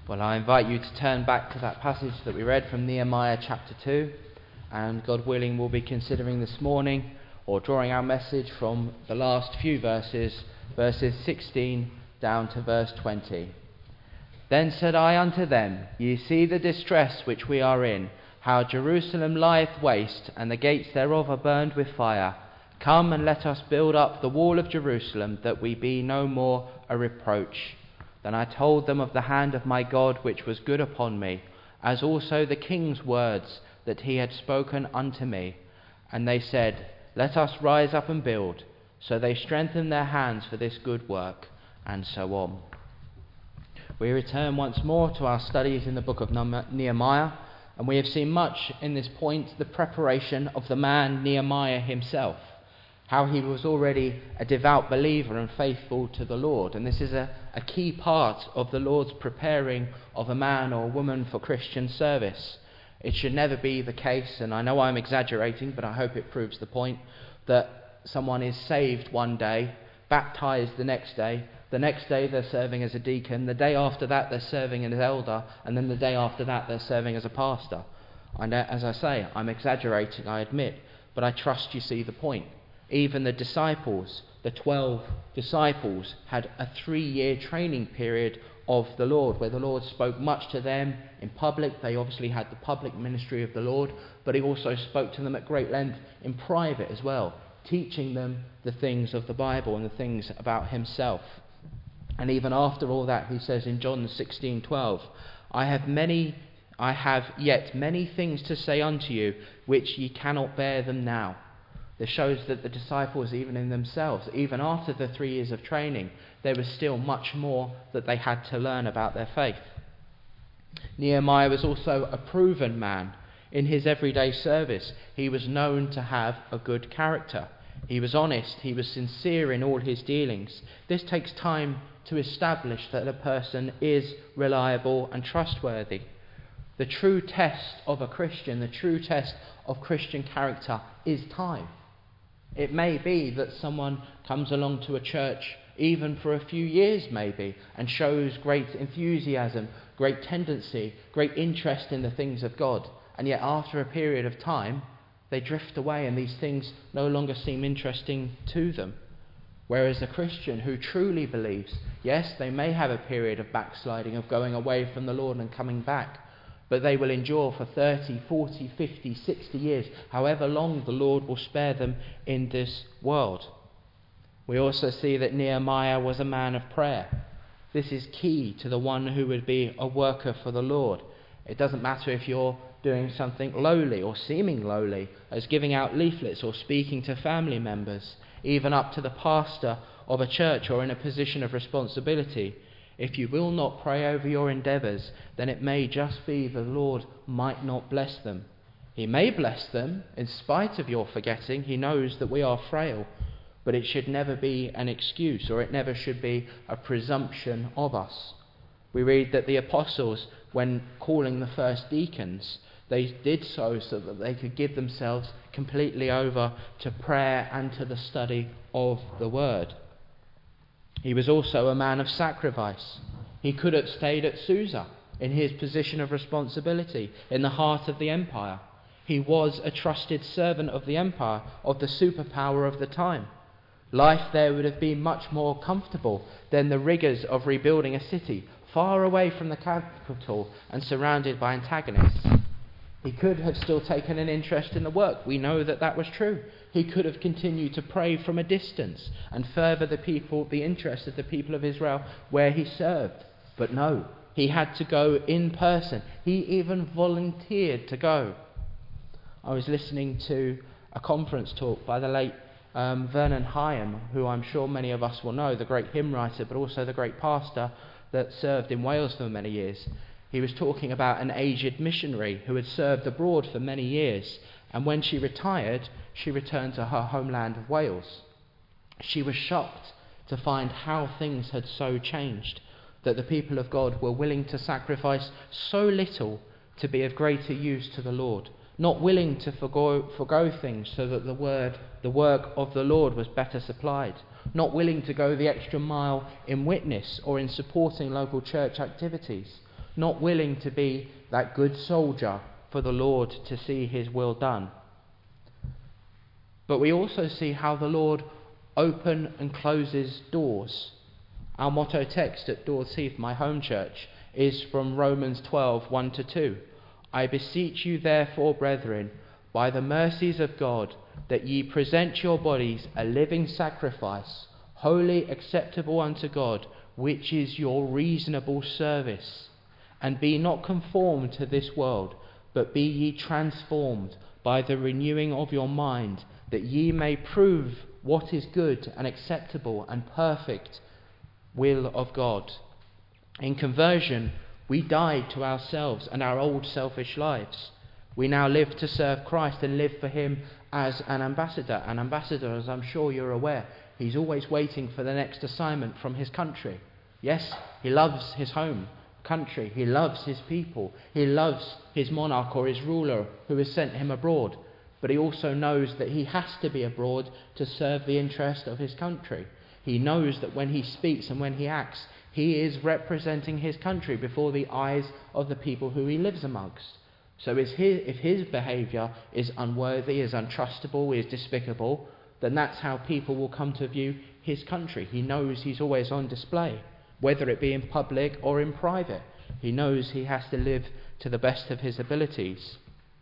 Well, I invite you to turn back to that passage that we read from Nehemiah chapter 2, and God willing we'll be considering this morning, or drawing our message from the last few verses 16 down to verse 20. Then said I unto them, Ye see the distress which we are in, how Jerusalem lieth waste, and the gates thereof are burned with fire. Come and let us build up the wall of Jerusalem, that we be no more a reproach. Then I told them of the hand of my God which was good upon me, as also the king's words that he had spoken unto me. And they said, Let us rise up and build. So they strengthened their hands for this good work, and so on. We return once more to our studies in the book of Nehemiah, and we have seen much in this point the preparation of the man Nehemiah himself, how he was already a devout believer and faithful to the Lord. And this is a key part of the Lord's preparing of a man or a woman for Christian service. It should never be the case, and I know I'm exaggerating, but I hope it proves the point, that someone is saved one day, baptized the next day they're serving as a deacon, the day after that they're serving as an elder, and then the day after that they're serving as a pastor. And as I say, I'm exaggerating, I admit, but I trust you see the point. Even the disciples, the 12 disciples, had a 3-year training period of the Lord, where the Lord spoke much to them in public. They obviously had the public ministry of the Lord, but he also spoke to them at great length in private as well, teaching them the things of the Bible and the things about himself. And even after all that, he says in John 16:12, I have yet many things to say unto you, which ye cannot bear them now. This shows that the disciples, even in themselves, even after the 3 years of training, there was still much more that they had to learn about their faith. Nehemiah was also a proven man. In his everyday service, he was known to have a good character. He was honest, he was sincere in all his dealings. This takes time to establish that a person is reliable and trustworthy. The true test of a Christian, the true test of Christian character is time. It may be that someone comes along to a church even for a few years maybe and shows great enthusiasm, great tendency, great interest in the things of God, and yet after a period of time they drift away and these things no longer seem interesting to them. Whereas a Christian who truly believes, yes, they may have a period of backsliding, of going away from the Lord and coming back, but they will endure for 30, 40, 50, 60 years, however long the Lord will spare them in this world. We also see that Nehemiah was a man of prayer. This is key to the one who would be a worker for the Lord. It doesn't matter if you're doing something lowly or seeming lowly, as giving out leaflets or speaking to family members, even up to the pastor of a church or in a position of responsibility. If you will not pray over your endeavours, then it may just be the Lord might not bless them. He may bless them in spite of your forgetting. He knows that we are frail, but it should never be an excuse, or it never should be a presumption of us. We read that the apostles, when calling the first deacons, they did so that they could give themselves completely over to prayer and to the study of the Word. He was also a man of sacrifice. He could have stayed at Susa in his position of responsibility in the heart of the empire. He was a trusted servant of the empire, of the superpower of the time. Life there would have been much more comfortable than the rigours of rebuilding a city, far away from the capital and surrounded by antagonists. He could have still taken an interest in the work. We know that that was true. He could have continued to pray from a distance and further the interest of the people of Israel where he served. But no, he had to go in person. He even volunteered to go. I was listening to a conference talk by the late Vernon Hyam, who I'm sure many of us will know, the great hymn writer, but also the great pastor that served in Wales for many years. He was talking about an aged missionary who had served abroad for many years, and when she retired, she returned to her homeland of Wales. She was shocked to find how things had so changed, that the people of God were willing to sacrifice so little to be of greater use to the Lord, not willing to forgo things so that the work of the Lord was better supplied, not willing to go the extra mile in witness or in supporting local church activities, not willing to be that good soldier for the Lord to see his will done. But we also see how the Lord opens and closes doors. Our motto text at Dawes Heath, my home church, is from Romans 12, 1-2. I beseech you therefore, brethren, by the mercies of God, that ye present your bodies a living sacrifice, holy, acceptable unto God, which is your reasonable service. And be not conformed to this world, but be ye transformed by the renewing of your mind, that ye may prove what is good and acceptable and perfect will of God. In conversion, we died to ourselves and our old selfish lives. We now live to serve Christ and live for him as an ambassador. An ambassador, as I'm sure you're aware, he's always waiting for the next assignment from his country. Yes, he loves his home country. He loves his people. He loves his monarch or his ruler who has sent him abroad. But he also knows that he has to be abroad to serve the interest of his country. He knows that when he speaks and when he acts, he is representing his country before the eyes of the people who he lives amongst. So if his behaviour is unworthy, is untrustable, is despicable, then that's how people will come to view his country. He knows he's always on display, whether it be in public or in private. He knows he has to live to the best of his abilities.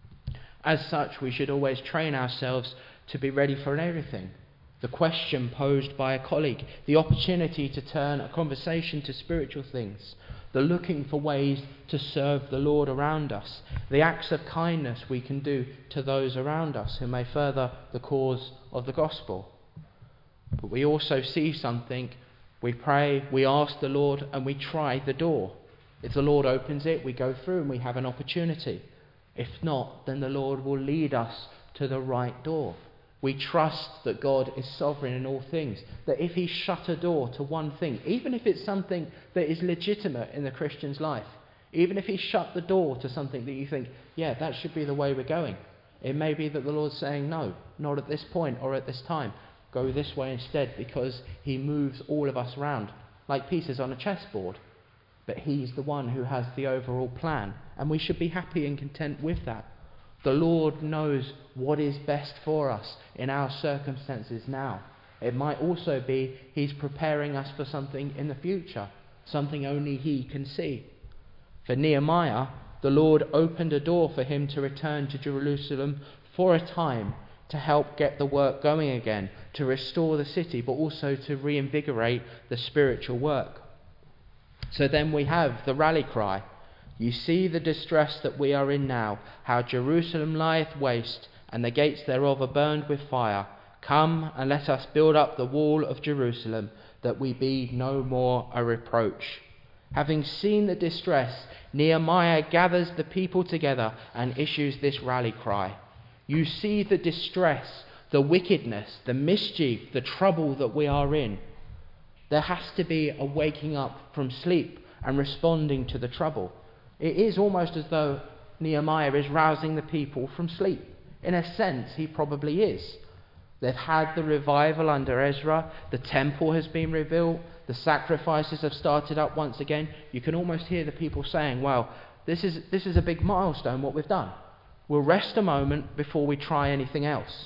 As such, we should always train ourselves to be ready for everything. The question posed by a colleague, the opportunity to turn a conversation to spiritual things, the looking for ways to serve the Lord around us, the acts of kindness we can do to those around us who may further the cause of the gospel. But we also see something, we pray, we ask the Lord, and we try the door. If the Lord opens it, we go through and we have an opportunity. If not, then the Lord will lead us to the right door. We trust that God is sovereign in all things, that if he shut a door to one thing, even if it's something that is legitimate in the Christian's life, even if he shut the door to something that you think, yeah, that should be the way we're going, it may be that the Lord's saying, no, not at this point or at this time. Go this way instead, because he moves all of us around like pieces on a chessboard. But he's the one who has the overall plan, and we should be happy and content with that. The Lord knows what is best for us in our circumstances now. It might also be he's preparing us for something in the future, something only he can see. For Nehemiah, the Lord opened a door for him to return to Jerusalem for a time to help get the work going again, to restore the city, but also to reinvigorate the spiritual work. So then we have the rally cry. You see the distress that we are in now, how Jerusalem lieth waste, and the gates thereof are burned with fire. Come, and let us build up the wall of Jerusalem, that we be no more a reproach. Having seen the distress, Nehemiah gathers the people together and issues this rally cry. You see the distress, the wickedness, the mischief, the trouble that we are in. There has to be a waking up from sleep and responding to the trouble. It is almost as though Nehemiah is rousing the people from sleep. In a sense, he probably is. They've had the revival under Ezra. The temple has been rebuilt. The sacrifices have started up once again. You can almost hear the people saying, well, this is a big milestone, what we've done. We'll rest a moment before we try anything else.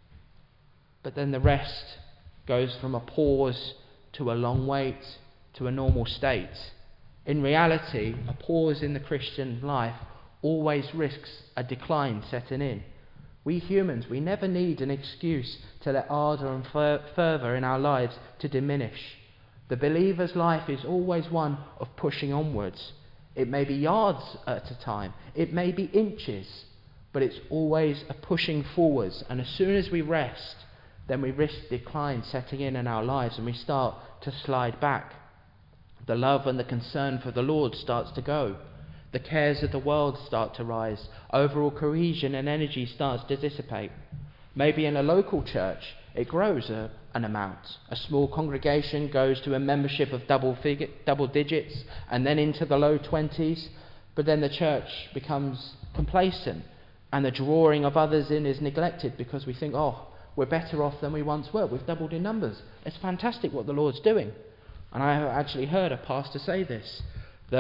But then the rest goes from a pause to a long wait to a normal state. In reality, a pause in the Christian life always risks a decline setting in. We humans, we never need an excuse to let ardour and fervour in our lives to diminish. The believer's life is always one of pushing onwards. It may be yards at a time, it may be inches, but it's always a pushing forwards. And as soon as we rest, then we risk decline setting in our lives and we start to slide back. The love and the concern for the Lord starts to go. The cares of the world start to rise. Overall cohesion and energy starts to dissipate. Maybe in a local church, it grows an amount. A small congregation goes to a membership of double digits and then into the low 20s. But then the church becomes complacent and the drawing of others in is neglected because we think, oh, we're better off than we once were. We've doubled in numbers. It's fantastic what the Lord's doing. And I have actually heard a pastor say this, that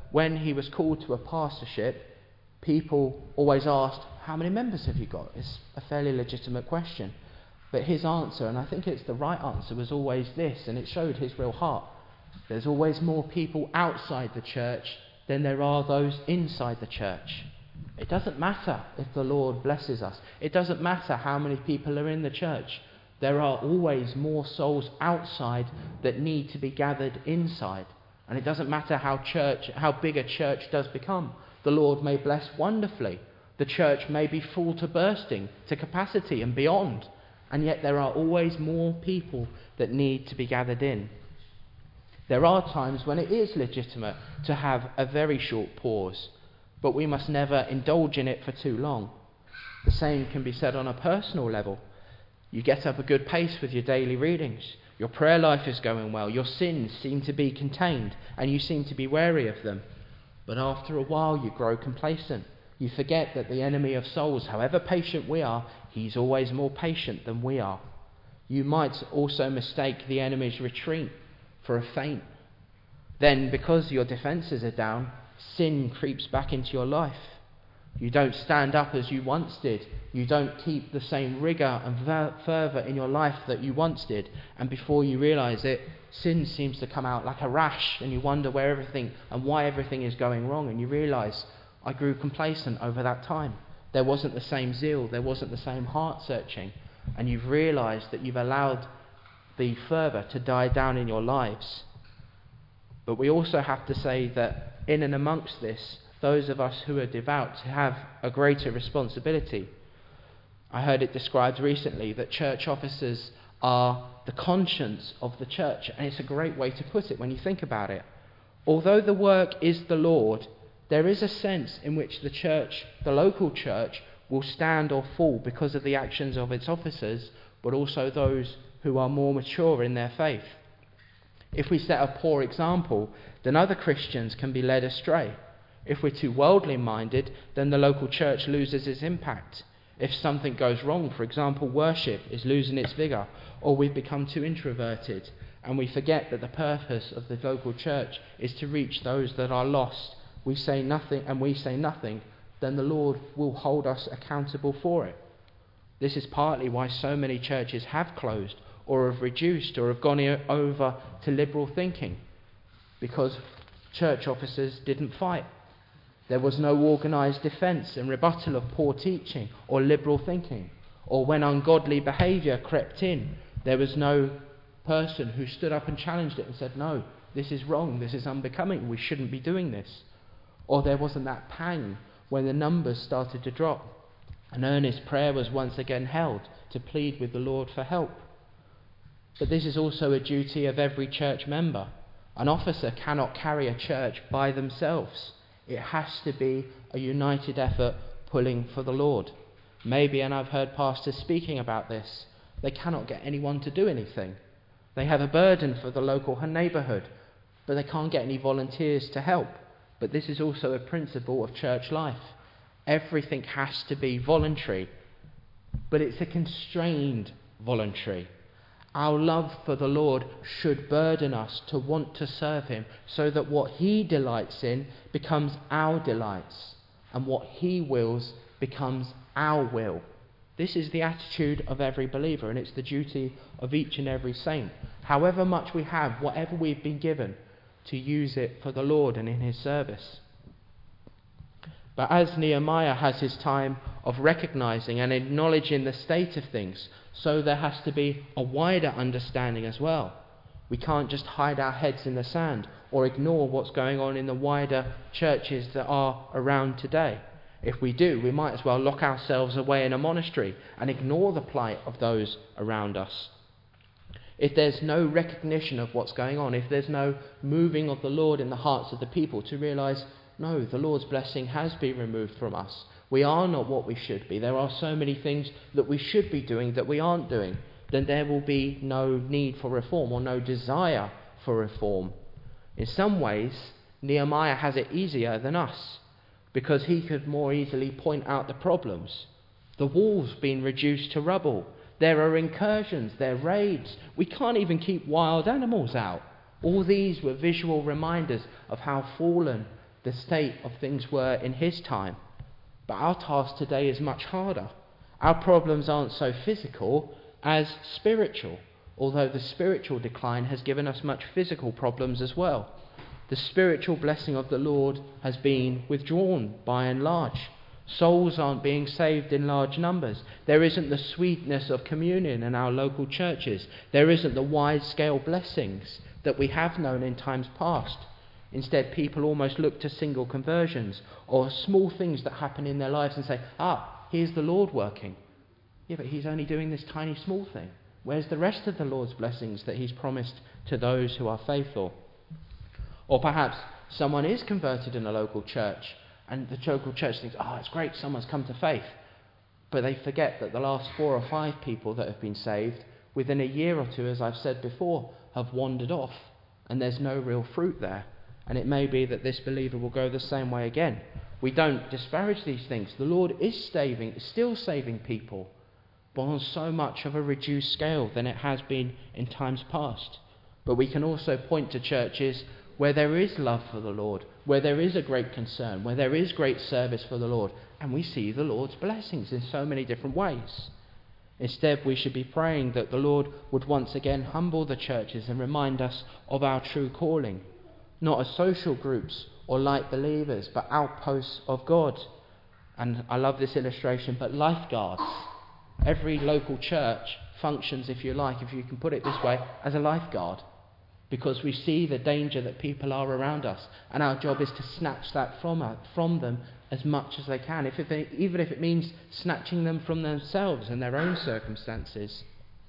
when he was called to a pastorship, people always asked, how many members have you got? It's a fairly legitimate question. But his answer, and I think it's the right answer, was always this, and it showed his real heart. There's always more people outside the church than there are those inside the church. It doesn't matter if the Lord blesses us. It doesn't matter how many people are in the church. There are always more souls outside that need to be gathered inside. And it doesn't matter how big a church does become. The Lord may bless wonderfully. The church may be full to bursting, to capacity and beyond. And yet there are always more people that need to be gathered in. There are times when it is legitimate to have a very short pause, but we must never indulge in it for too long. The same can be said on a personal level. You get up a good pace with your daily readings. Your prayer life is going well. Your sins seem to be contained, and you seem to be wary of them. But after a while you grow complacent. You forget that the enemy of souls, however patient we are, he's always more patient than we are. You might also mistake the enemy's retreat for a feint. Then, because your defences are down, sin creeps back into your life. You don't stand up as you once did. You don't keep the same rigour and fervour in your life that you once did. And before you realise it, sin seems to come out like a rash, and you wonder where everything and why everything is going wrong. And you realise, I grew complacent over that time. There wasn't the same zeal. There wasn't the same heart searching. And you've realised that you've allowed the fervour to die down in your lives. But we also have to say that in and amongst this, those of us who are devout have a greater responsibility. I heard it described recently that church officers are the conscience of the church, and it's a great way to put it when you think about it. Although the work is the Lord, there is a sense in which the church, the local church, will stand or fall because of the actions of its officers, but also those who are more mature in their faith. If we set a poor example, then other Christians can be led astray. If we're too worldly minded, then the local church loses its impact. If something goes wrong, for example, worship is losing its vigour, or we've become too introverted, and we forget that the purpose of the local church is to reach those that are lost, we say nothing, then the Lord will hold us accountable for it. This is partly why so many churches have closed, or have reduced, or have gone over to liberal thinking, because church officers didn't fight. There was no organised defence and rebuttal of poor teaching or liberal thinking. Or when ungodly behaviour crept in, there was no person who stood up and challenged it and said, no, this is wrong, this is unbecoming, we shouldn't be doing this. Or there wasn't that pang when the numbers started to drop. An earnest prayer was once again held to plead with the Lord for help. But this is also a duty of every church member. An officer cannot carry a church by themselves. It has to be a united effort pulling for the Lord. Maybe, and I've heard pastors speaking about this, they cannot get anyone to do anything. They have a burden for the local neighbourhood, but they can't get any volunteers to help. But this is also a principle of church life. Everything has to be voluntary, but it's a constrained voluntary. Our love for the Lord should burden us to want to serve him, so that what he delights in becomes our delights, and what he wills becomes our will. This is the attitude of every believer, and it's the duty of each and every saint, however much we have, whatever we've been given, to use it for the Lord and in his service. But as Nehemiah has his time of recognising and acknowledging the state of things, so there has to be a wider understanding as well. We can't just hide our heads in the sand or ignore what's going on in the wider churches that are around today. If we do, we might as well lock ourselves away in a monastery and ignore the plight of those around us. If there's no recognition of what's going on, if there's no moving of the Lord in the hearts of the people to realise, no, the Lord's blessing has been removed from us. We are not what we should be. There are so many things that we should be doing that we aren't doing. Then there will be no need for reform or no desire for reform. In some ways, Nehemiah has it easier than us, because he could more easily point out the problems. The walls being reduced to rubble. There are incursions, there are raids. We can't even keep wild animals out. All these were visual reminders of how fallen the state of things were in his time. But our task today is much harder. Our problems aren't so physical as spiritual, although the spiritual decline has given us much physical problems as well. The spiritual blessing of the Lord has been withdrawn by and large. Souls aren't being saved in large numbers. There isn't the sweetness of communion in our local churches. There isn't the wide-scale blessings that we have known in times past. Instead, people almost look to single conversions or small things that happen in their lives and say, here's the Lord working. Yeah, but he's only doing this tiny small thing. Where's the rest of the Lord's blessings that he's promised to those who are faithful? Or perhaps someone is converted in a local church, and the local church thinks, it's great, someone's come to faith. But they forget that the last 4 or 5 people that have been saved, within a year or two, as I've said before, have wandered off, and there's no real fruit there. And it may be that this believer will go the same way again. We don't disparage these things. The Lord is still saving people, but on so much of a reduced scale than it has been in times past. But we can also point to churches where there is love for the Lord, where there is a great concern, where there is great service for the Lord, and we see the Lord's blessings in so many different ways. Instead, we should be praying that the Lord would once again humble the churches and remind us of our true calling, not as social groups or light believers, but outposts of God. And I love this illustration, but lifeguards. Every local church functions, if you can put it this way, as a lifeguard, because we see the danger that people are around us, and our job is to snatch that from them as much as they can, even if it means snatching them from themselves and their own circumstances.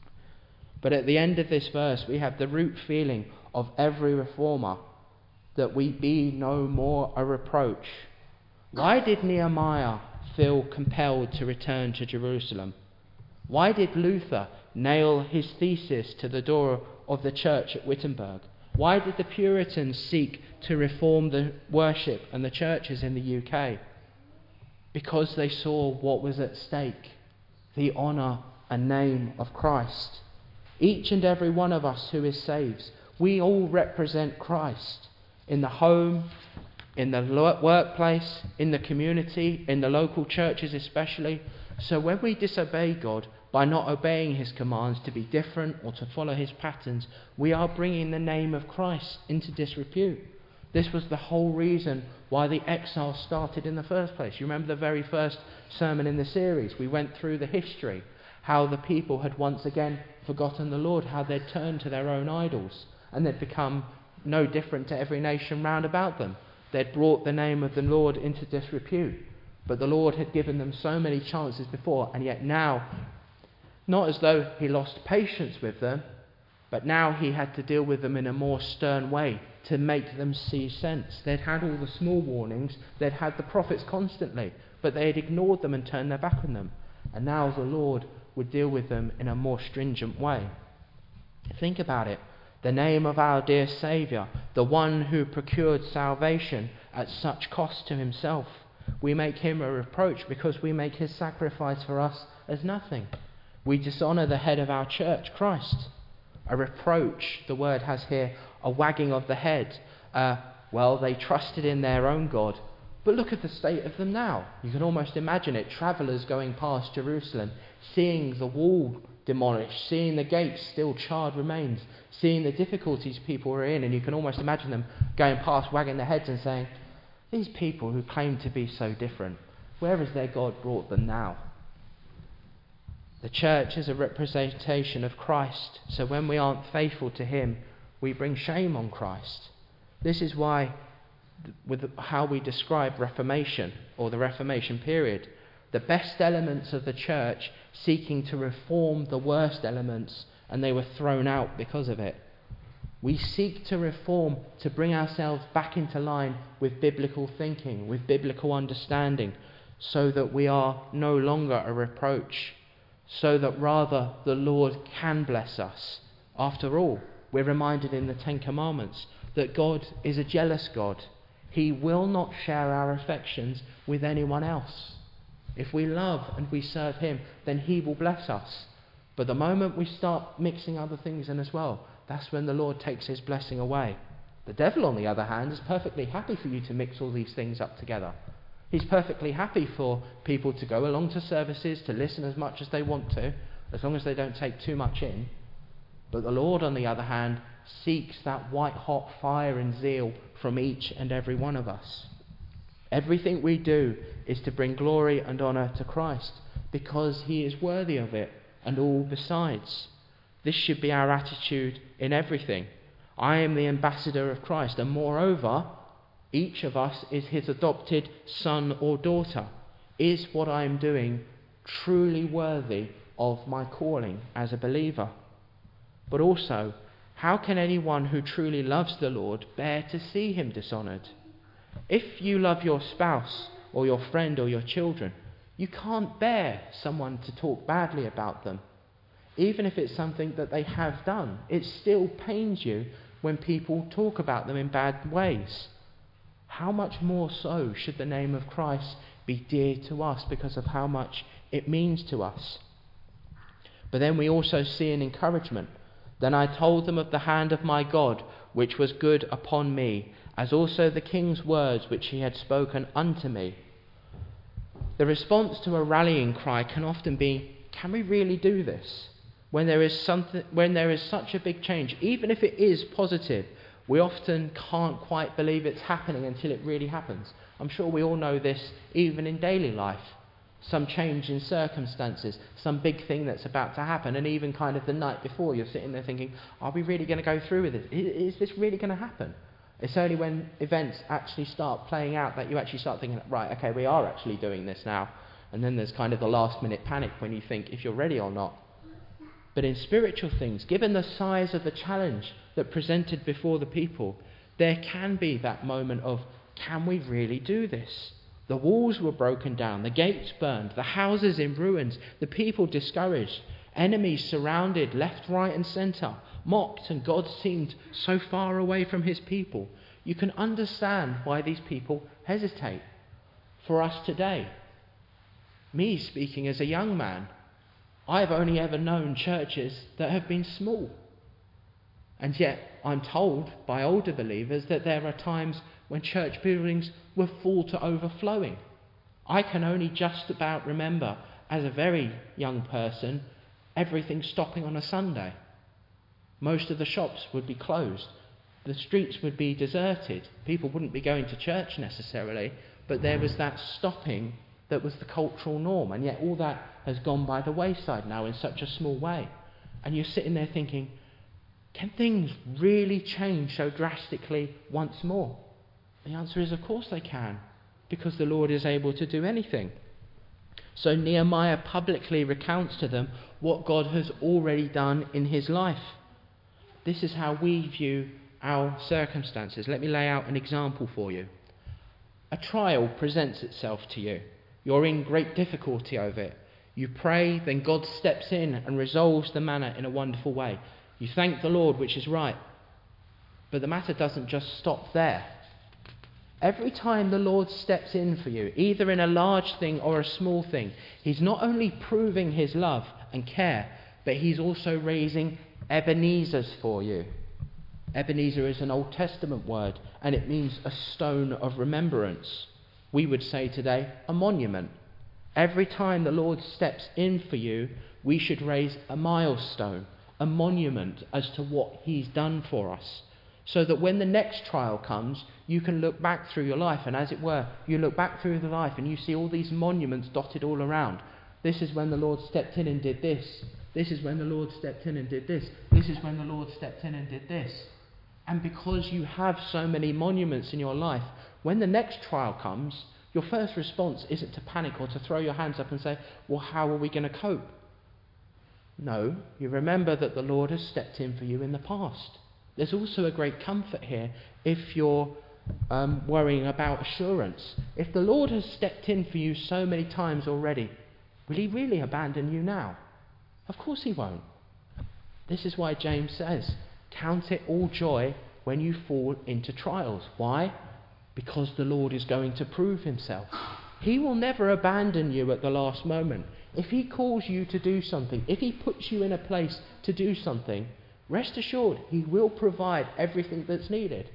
But at the end of this verse, we have the root feeling of every reformer, that we be no more a reproach. Why did Nehemiah feel compelled to return to Jerusalem? Why did Luther nail his thesis to the door of the church at Wittenberg? Why did the Puritans seek to reform the worship and the churches in the UK? Because they saw what was at stake, the honour and name of Christ. Each and every one of us who is saved, we all represent Christ in the home, in the workplace, in the community, in the local churches especially. So when we disobey God by not obeying his commands to be different or to follow his patterns, we are bringing the name of Christ into disrepute. This was the whole reason why the exile started in the first place. You remember the very first sermon in the series? We went through the history, how the people had once again forgotten the Lord, how they'd turned to their own idols, and they'd become no different to every nation round about them. They'd brought the name of the Lord into disrepute. But the Lord had given them so many chances before, and yet now, not as though he lost patience with them, but now he had to deal with them in a more stern way to make them see sense. They'd had all the small warnings, they'd had the prophets constantly, but they had ignored them and turned their back on them. And now the Lord would deal with them in a more stringent way. Think about it. The name of our dear Saviour, the one who procured salvation at such cost to himself. We make him a reproach because we make his sacrifice for us as nothing. We dishonour the head of our church, Christ. A reproach, the word has here, a wagging of the head. They trusted in their own God. But look at the state of them now. You can almost imagine it. Travellers going past Jerusalem, seeing the wall demolished, seeing the gates still charred remains, seeing the difficulties people were in, and you can almost imagine them going past, wagging their heads and saying, these people who claim to be so different, where has their God brought them now? The church is a representation of Christ, so when we aren't faithful to him, we bring shame on Christ. This is why, with how we describe Reformation, or the Reformation period, the best elements of the church seeking to reform the worst elements, and they were thrown out because of it. We seek to reform, to bring ourselves back into line with biblical thinking, with biblical understanding, so that we are no longer a reproach, so that rather the Lord can bless us. After all, we're reminded in the Ten Commandments that God is a jealous God. He will not share our affections with anyone else. If we love and we serve him, then he will bless us. But the moment we start mixing other things in as well, that's when the Lord takes his blessing away. The devil, on the other hand, is perfectly happy for you to mix all these things up together. He's perfectly happy for people to go along to services, to listen as much as they want to, as long as they don't take too much in. But the Lord, on the other hand, seeks that white-hot fire and zeal from each and every one of us. Everything we do is to bring glory and honour to Christ, because he is worthy of it, and all besides. This should be our attitude in everything. I am the ambassador of Christ, and moreover, each of us is his adopted son or daughter. Is what I am doing truly worthy of my calling as a believer? But also, how can anyone who truly loves the Lord bear to see him dishonoured? If you love your spouse or your friend or your children, you can't bear someone to talk badly about them. Even if it's something that they have done, it still pains you when people talk about them in bad ways. How much more so should the name of Christ be dear to us because of how much it means to us? But then we also see an encouragement. Then I told them of the hand of my God, which was good upon me, as also the king's words which he had spoken unto me. The response to a rallying cry can often be, can we really do this? When there is such a big change, even if it is positive, we often can't quite believe it's happening until it really happens. I'm sure we all know this even in daily life. Some change in circumstances, some big thing that's about to happen, and even kind of the night before you're sitting there thinking, are we really going to go through with it? Is this really going to happen? It's only when events actually start playing out that you actually start thinking, right, okay, we are actually doing this now. And then there's kind of the last minute panic when you think if you're ready or not. But in spiritual things, given the size of the challenge that presented before the people, there can be that moment of, can we really do this? The walls were broken down, the gates burned, the houses in ruins, the people discouraged, enemies surrounded left, right and centre, mocked, and God seemed so far away from his people. You can understand why these people hesitate. For us today, me speaking as a young man, I've only ever known churches that have been small. And yet I'm told by older believers that there are times when church buildings were full to overflowing. I can only just about remember, as a very young person, everything stopping on a Sunday. Most of the shops would be closed. The streets would be deserted. People wouldn't be going to church necessarily, but there was that stopping that was the cultural norm, and yet all that has gone by the wayside now in such a small way. And you're sitting there thinking, can things really change so drastically once more? The answer is, of course they can, because the Lord is able to do anything. So Nehemiah publicly recounts to them what God has already done in his life. This is how we view our circumstances. Let me lay out an example for you. A trial presents itself to you. You're in great difficulty over it. You pray, then God steps in and resolves the matter in a wonderful way. You thank the Lord, which is right. But the matter doesn't just stop there. Every time the Lord steps in for you, either in a large thing or a small thing, he's not only proving his love and care, but he's also raising Ebenezers for you. Ebenezer is an Old Testament word, and it means a stone of remembrance. We would say today, a monument. Every time the Lord steps in for you, we should raise a milestone, a monument as to what he's done for us. So that when the next trial comes, you can look back through your life, and as it were, you look back through the life and you see all these monuments dotted all around. This is when the Lord stepped in and did this. This is when the Lord stepped in and did this. This is when the Lord stepped in and did this. And because you have so many monuments in your life, when the next trial comes, your first response isn't to panic or to throw your hands up and say, well, how are we going to cope? No, you remember that the Lord has stepped in for you in the past. There's also a great comfort here if you're worrying about assurance. If the Lord has stepped in for you so many times already, will he really abandon you now? Of course he won't. This is why James says, count it all joy when you fall into trials. Why? Because the Lord is going to prove himself. He will never abandon you at the last moment. If he calls you to do something, if he puts you in a place to do something, rest assured he will provide everything that's needed.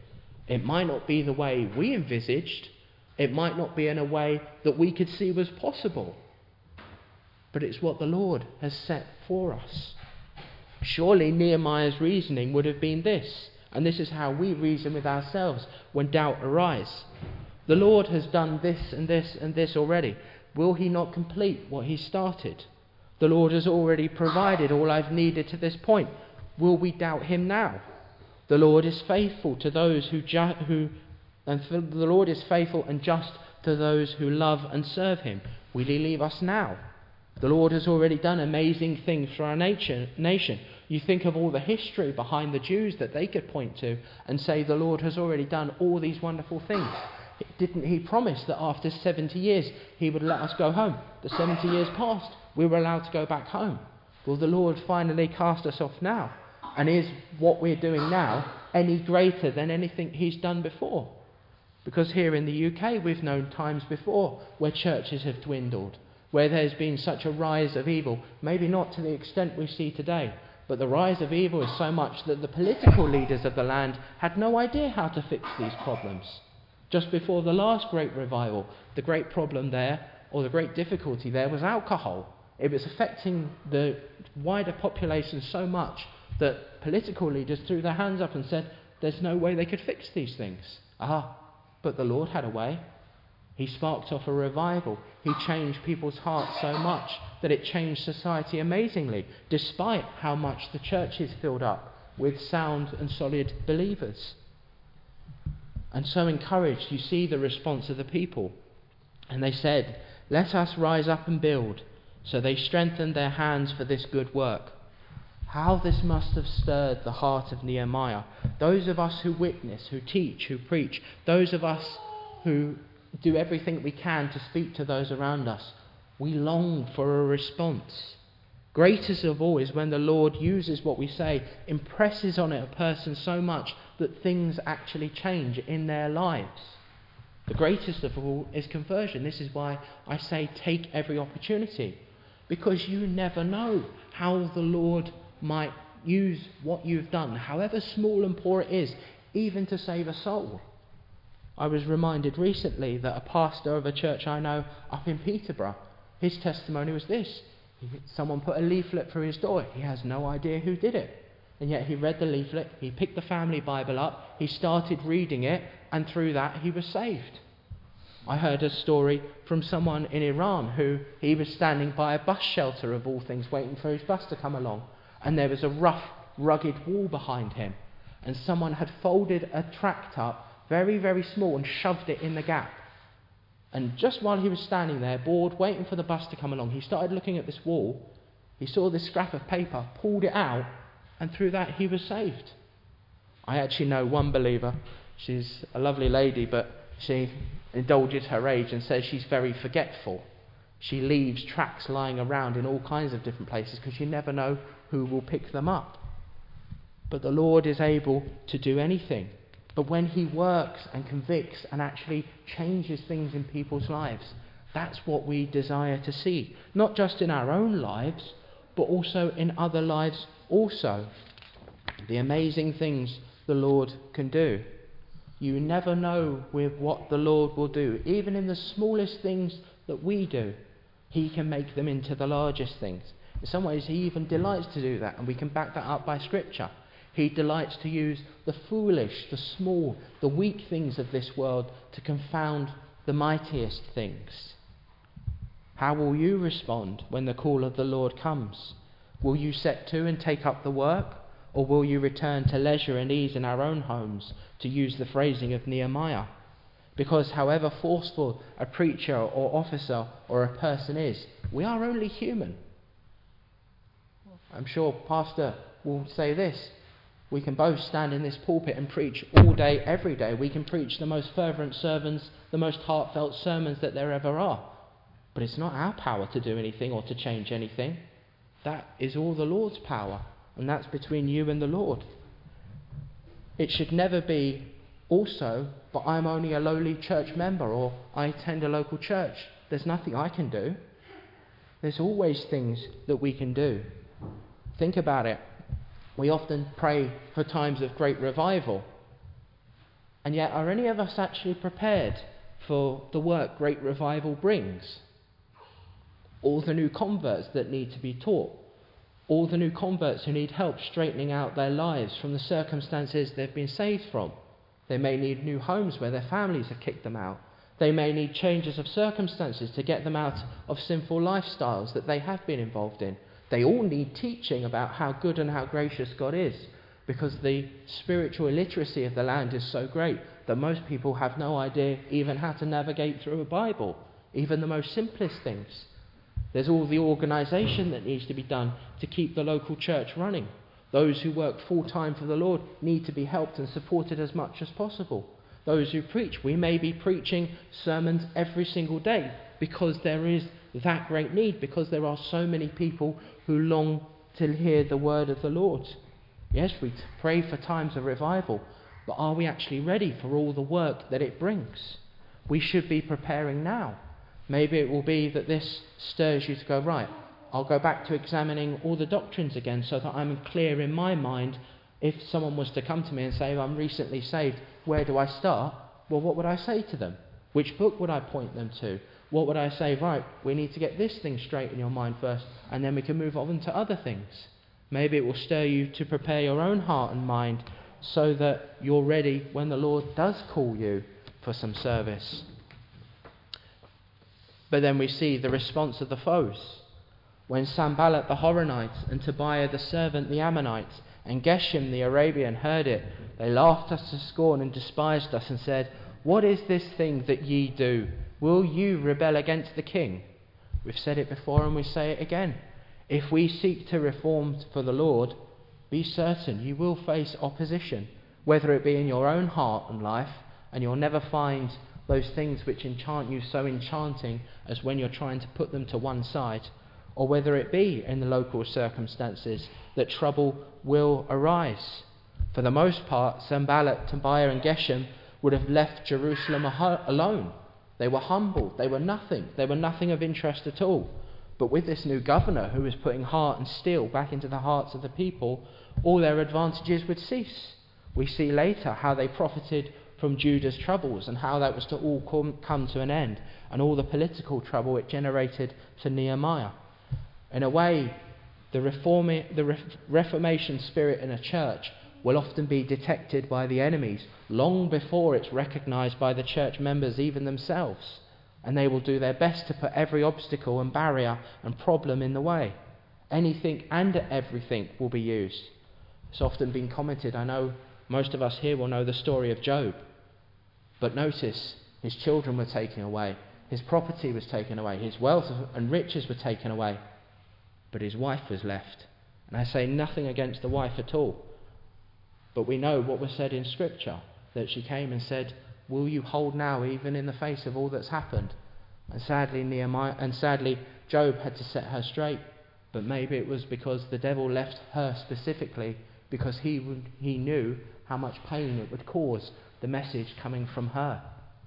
It might not be the way we envisaged. It might not be in a way that we could see was possible. But it's what the Lord has set for us. Surely Nehemiah's reasoning would have been this, and this is how we reason with ourselves when doubt arises. The Lord has done this and this and this already. Will he not complete what he started? The Lord has already provided all I've needed to this point. Will we doubt him now? The Lord is faithful to those the Lord is faithful and just to those who love and serve him. Will he leave us now? The Lord has already done amazing things for our nation. You think of all the history behind the Jews that they could point to and say the Lord has already done all these wonderful things. Didn't he promise that after 70 years he would let us go home? The 70 years passed. We were allowed to go back home. Will the Lord finally cast us off now? And is what we're doing now any greater than anything he's done before? Because here in the UK we've known times before where churches have dwindled, where there's been such a rise of evil, maybe not to the extent we see today, but the rise of evil is so much that the political leaders of the land had no idea how to fix these problems. Just before the last great revival, the great problem there, or the great difficulty there, was alcohol. It was affecting the wider population so much that political leaders threw their hands up and said there's no way they could fix these things. But the Lord had a way. He sparked off a revival. He changed people's hearts so much that it changed society amazingly, despite how much the church is filled up with sound and solid believers. And so encouraged, you see the response of the people. And they said, "Let us rise up and build." So they strengthened their hands for this good work. How this must have stirred the heart of Nehemiah. Those of us who witness, who teach, who preach, those of us who do everything we can to speak to those around us, we long for a response. Greatest of all is when the Lord uses what we say, impresses on it a person so much that things actually change in their lives. The greatest of all is conversion. This is why I say take every opportunity, because you never know how the Lord might use what you've done, however small and poor it is, even to save a soul. I was reminded recently that a pastor of a church I know up in Peterborough, his testimony was this. Someone put a leaflet through his door. He has no idea who did it. And yet he read the leaflet, he picked the family Bible up, he started reading it, and through that he was saved. I heard a story from someone in Iran who he was standing by a bus shelter of all things, waiting for his bus to come along. And there was a rough, rugged wall behind him. And someone had folded a tract up, very, very small, and shoved it in the gap. And just while he was standing there, bored, waiting for the bus to come along, he started looking at this wall. He saw this scrap of paper, pulled it out, and through that he was saved. I actually know one believer. She's a lovely lady, but she indulges her age and says she's very forgetful. She leaves tracts lying around in all kinds of different places because you never know who will pick them up. But the Lord is able to do anything. But when he works and convicts and actually changes things in people's lives, that's what we desire to see. Not just in our own lives, but also in other lives also. The amazing things the Lord can do. You never know with what the Lord will do. Even in the smallest things that we do, he can make them into the largest things. In some ways, he even delights to do that, and we can back that up by Scripture. He delights to use the foolish, the small, the weak things of this world to confound the mightiest things. How will you respond when the call of the Lord comes? Will you set to and take up the work? Or will you return to leisure and ease in our own homes, to use the phrasing of Nehemiah? Because however forceful a preacher or officer or a person is, we are only human. I'm sure Pastor will say this. We can both stand in this pulpit and preach all day, every day. We can preach the most fervent sermons, the most heartfelt sermons that there ever are. But it's not our power to do anything or to change anything. That is all the Lord's power, and that's between you and the Lord. It should never be also, but I'm only a lowly church member, or I attend a local church. There's nothing I can do. There's always things that we can do. Think about it. We often pray for times of great revival. And yet, are any of us actually prepared for the work Great Revival brings? All the new converts that need to be taught, all the new converts who need help straightening out their lives from the circumstances they've been saved from. They may need new homes where their families have kicked them out. They may need changes of circumstances to get them out of sinful lifestyles that they have been involved in. They all need teaching about how good and how gracious God is, because the spiritual illiteracy of the land is so great that most people have no idea even how to navigate through a Bible, even the most simplest things. There's all the organisation that needs to be done to keep the local church running. Those who work full-time for the Lord need to be helped and supported as much as possible. Those who preach, we may be preaching sermons every single day because there is that great need, because there are so many people who long to hear the word of the Lord. Yes, we pray for times of revival, but are we actually ready for all the work that it brings? We should be preparing now. Maybe it will be that this stirs you to go, right, I'll go back to examining all the doctrines again so that I'm clear in my mind. If someone was to come to me and say, I'm recently saved, where do I start? Well, what would I say to them? Which book would I point them to? What would I say? Right, we need to get this thing straight in your mind first, and then we can move on to other things. Maybe it will stir you to prepare your own heart and mind so that you're ready when the Lord does call you for some service. But then we see the response of the foes. When Sanballat the Horonite and Tobiah the servant the Ammonite and Geshem the Arabian heard it, they laughed us to scorn and despised us and said, What is this thing that ye do? Will you rebel against the king? We've said it before and we say it again. If we seek to reform for the Lord, be certain you will face opposition, whether it be in your own heart and life, and you'll never find those things which enchant you so enchanting as when you're trying to put them to one side, or whether it be in the local circumstances that trouble will arise. For the most part, Sanballat, Tobiah and Geshem would have left Jerusalem alone. They were humbled, they were nothing of interest at all. But with this new governor who was putting heart and steel back into the hearts of the people, all their advantages would cease. We see later how they profited from Judah's troubles and how that was to all come to an end, and all the political trouble it generated to Nehemiah. In a way, the Reformation spirit in a church will often be detected by the enemies long before it's recognised by the church members even themselves, and they will do their best to put every obstacle and barrier and problem in the way. Anything and everything will be used. It's often been commented, I know most of us here will know the story of Job, but notice his children were taken away, his property was taken away, his wealth and riches were taken away, but his wife was left. And I say nothing against the wife at all, but we know what was said in Scripture, that she came and said, will you hold now even in the face of all that's happened? And sadly Job had to set her straight, but maybe it was because the devil left her specifically because he knew how much pain it would cause, the message coming from her.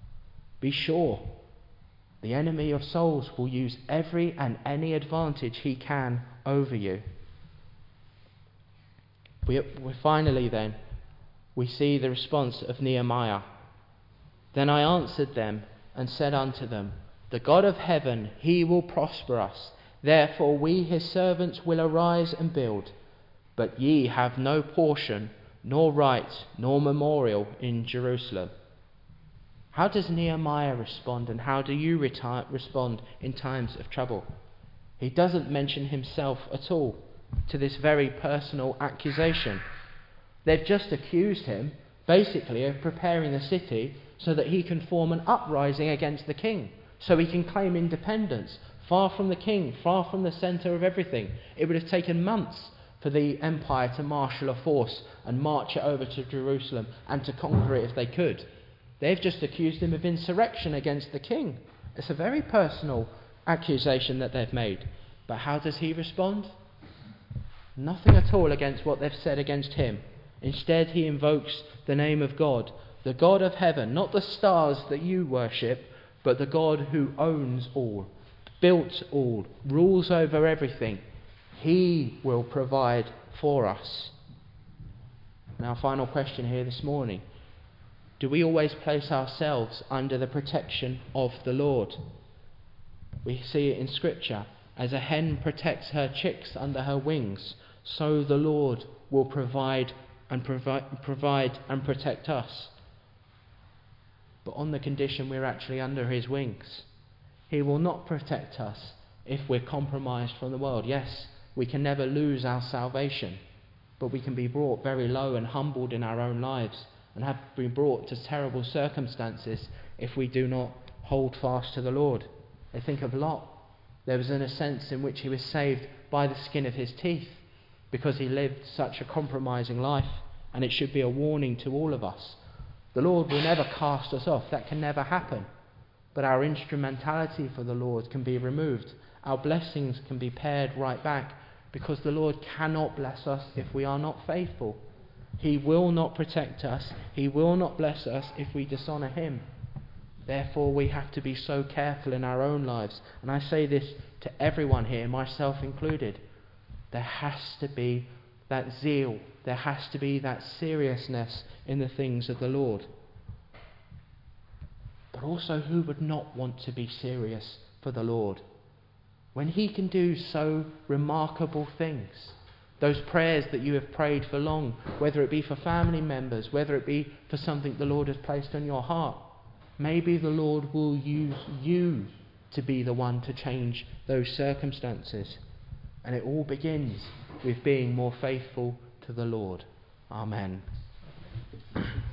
Be sure, the enemy of souls will use every and any advantage he can over you. Finally then, we see the response of Nehemiah. Then I answered them and said unto them, The God of heaven, he will prosper us. Therefore we his servants will arise and build. But ye have no portion, nor right, nor memorial in Jerusalem. How does Nehemiah respond, and how do you respond in times of trouble? He doesn't mention himself at all to this very personal accusation. They've just accused him, basically, of preparing the city so that he can form an uprising against the king, so he can claim independence, far from the king, far from the centre of everything. It would have taken months for the empire to marshal a force and march it over to Jerusalem and to conquer it if they could. They've just accused him of insurrection against the king. It's a very personal accusation that they've made. But how does he respond? Nothing at all against what they've said against him. Instead, he invokes the name of God, the God of heaven, not the stars that you worship, but the God who owns all, built all, rules over everything. He will provide for us. Now, final question here this morning. Do we always place ourselves under the protection of the Lord? We see it in Scripture. As a hen protects her chicks under her wings, so the Lord will provide and protect us. But on the condition we're actually under his wings. He will not protect us if we're compromised from the world. Yes, we can never lose our salvation, but we can be brought very low and humbled in our own lives and have been brought to terrible circumstances if we do not hold fast to the Lord. I think of Lot. There was a sense in which he was saved by the skin of his teeth because he lived such a compromising life, and it should be a warning to all of us. The Lord will never cast us off. That can never happen. But our instrumentality for the Lord can be removed. Our blessings can be pared right back, because the Lord cannot bless us if we are not faithful. He will not protect us. He will not bless us if we dishonour him. Therefore, we have to be so careful in our own lives. And I say this to everyone here, myself included. There has to be that zeal. There has to be that seriousness in the things of the Lord. But also, who would not want to be serious for the Lord? When he can do so remarkable things. Those prayers that you have prayed for long, whether it be for family members, whether it be for something the Lord has placed on your heart. Maybe the Lord will use you to be the one to change those circumstances. And it all begins with being more faithful to the Lord. Amen.